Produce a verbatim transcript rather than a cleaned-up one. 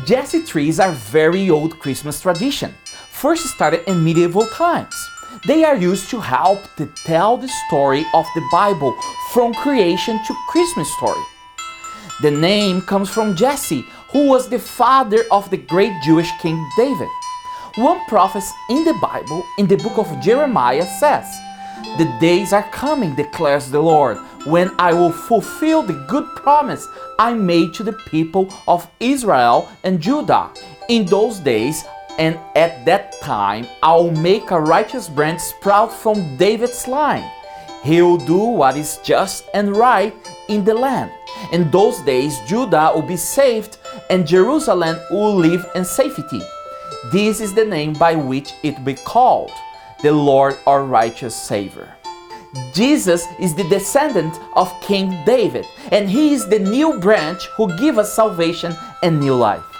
Jesse trees are very old Christmas tradition, first started in medieval times. They are used to help to tell the story of the Bible from creation to Christmas story. The name comes from Jesse, who was the father of the great Jewish King David. One prophet in the Bible, in the book of Jeremiah, says, "The days are coming, declares the Lord, when I will fulfill the good promise I made to the people of Israel and Judah. In those days and at that time, I will make a righteous branch sprout from David's line. He will do what is just and right in the land. In those days, Judah will be saved and Jerusalem will live in safety. This is the name by which it will be called, the Lord our righteous Savior." Jesus is the descendant of King David, and he is the new branch who gives us salvation and new life.